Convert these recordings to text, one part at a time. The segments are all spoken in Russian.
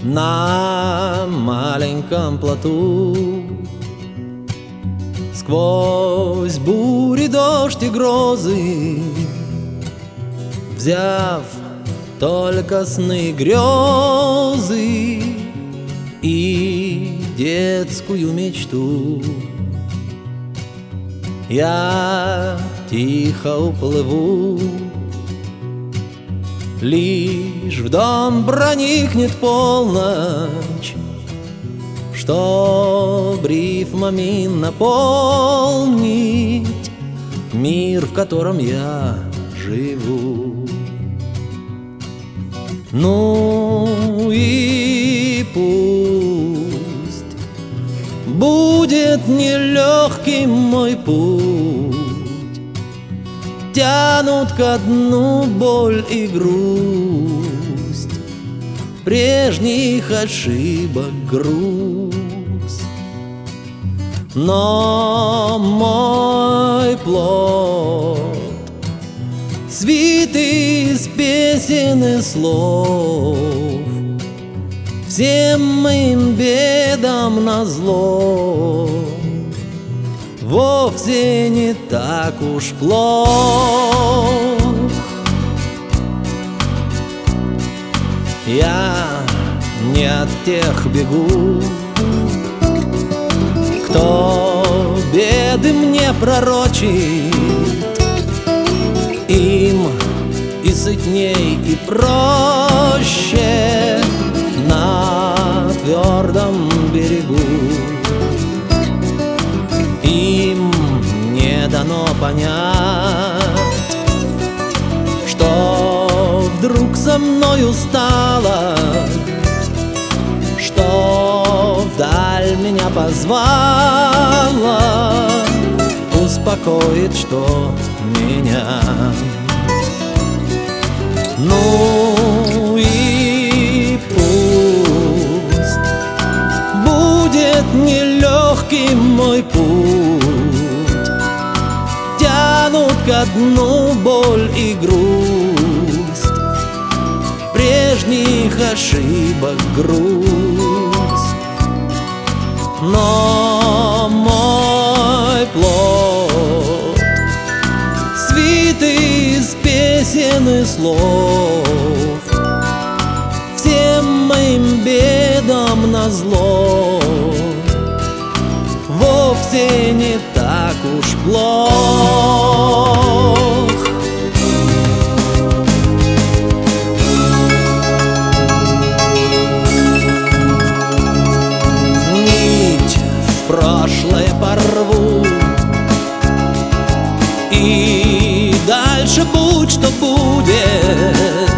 на маленьком плоту. Сквозь бури, дождь и грозы, взяв только сны, грезы и детскую мечту, я тихо уплыву. Лишь в дом проникнет полночь, чтоб рифмами наполнить мир, в котором я живу. Ну и пусть будет нелегким мой путь, тянут ко дну боль и грусть, прежних ошибок груз. Но мой плод свит из песен и слов, всем моим бедам назло, вовсе не так уж плох. Я не от тех бегу, кто беды мне пророчит. Им и сытней, и проще на твердом берегу. Им не дано понять, что вдруг со мною стало, что вдаль меня позвала, успокоит, что меня. Ну и пусть будет нелегким мой путь, тянут ко дну боль и грусть, прежних ошибок грусть. Но мой плод свит из песен и слов, всем моим бедам назло, вовсе не так уж плох. Нить в прошлое порву, и дальше будь что будет.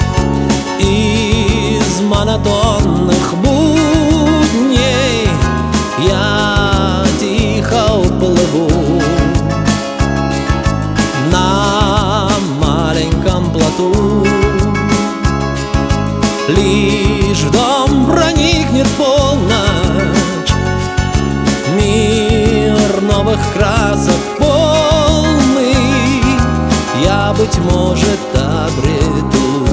Из монотонных будней я тихо уплыву на маленьком плоту. Лишь в дом проникнет полночь, мир новых красок полный я, быть может, обрету.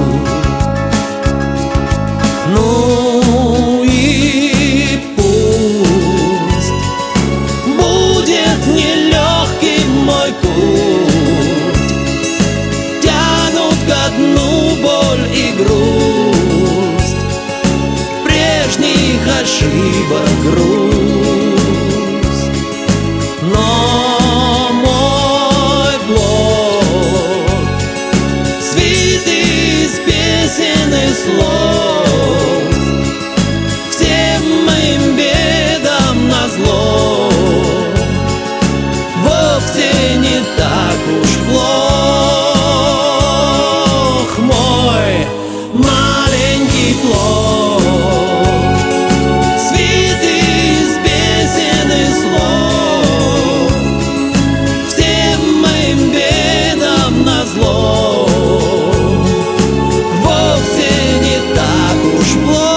Ну и пусть будет нелегким мой путь, тянут ко дну боль и грусть, прежних ошибок грусть. Но мой плод свит из песен и слов, всем моим бедам назло, вовсе не так уж плох. Мой маленький плод свит из песен и слов, всем моим бедам назло, вовсе не так уж плох.